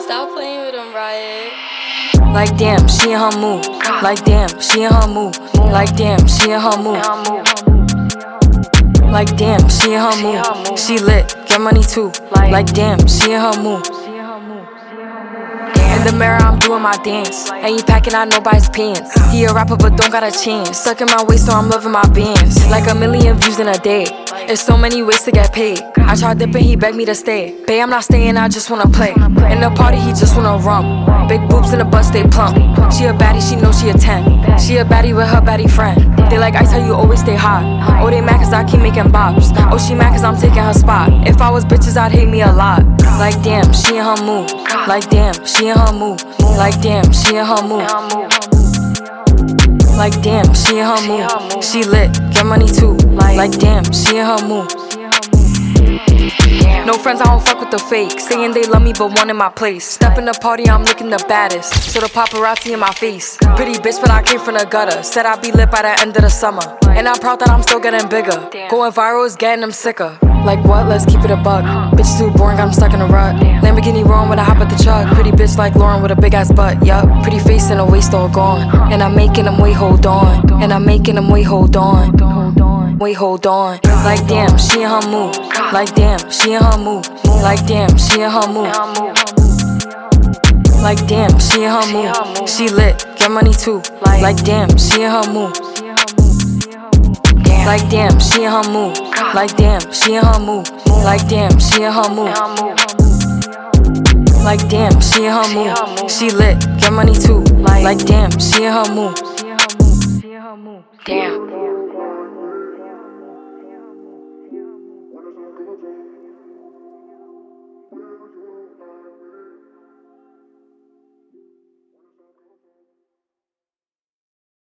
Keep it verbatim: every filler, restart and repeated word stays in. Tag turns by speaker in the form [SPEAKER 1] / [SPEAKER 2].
[SPEAKER 1] Stop playing with him, Riot.
[SPEAKER 2] Like damn, she in her mood. Like damn, she in her mood. Like damn, she in her mood. Like damn, she in her mood. She lit, get money too. Like damn, she in her mood. In the mirror, I'm doing my dance. Ain't you packing out nobody's pants. He a rapper, but don't got a chance. Stuck in my waist, so I'm loving my bands. Like a million views in a day. There's so many ways to get paid. I tried dipping, he begged me to stay. Babe, I'm not staying, I just wanna play. In the party, he just wanna rum. Big boobs in the bus, they plump. She a baddie, she know she a ten. She a baddie with her baddie friend. They like ice, how you always stay hot. Oh, they mad cause I keep making bops. Oh, she mad cause I'm taking her spot. If I was bitches, I'd hate me a lot. Like damn, she in her mood. Like damn, she in her mood. Like damn, she in her mood. Like damn, she in her mood. She lit, get money too. Like damn, she in her mood. No friends, I don't fuck with the fake. Saying they love me but one in my place. Step in the party, I'm looking the baddest. So the paparazzi in my face. Pretty bitch, but I came from the gutter. Said I'd be lit by the end of the summer. And I'm proud that I'm still getting bigger. Going viral is getting them sicker. Like what? Let's keep it a buck. Bitch too boring, I'm stuck in a rut. Lamborghini wrong when I hop at the truck. Pretty bitch like Lauren with a big ass butt. Yup, pretty face and a waist all gone. And I'm making them wait, hold on. And I'm making them wait, hold on. Wait, hold on. Like damn, she in her mood. Like damn, she in her mood. Like damn, she in her mood. Like damn, she in her mood. She lit, get money too. Like damn, she in her mood. Like damn, she in her mood. Like damn, she in her mood. Like damn, she in her mood. Like damn, she in her mood. She lit, get money too. Like damn, she in her mood. Damn.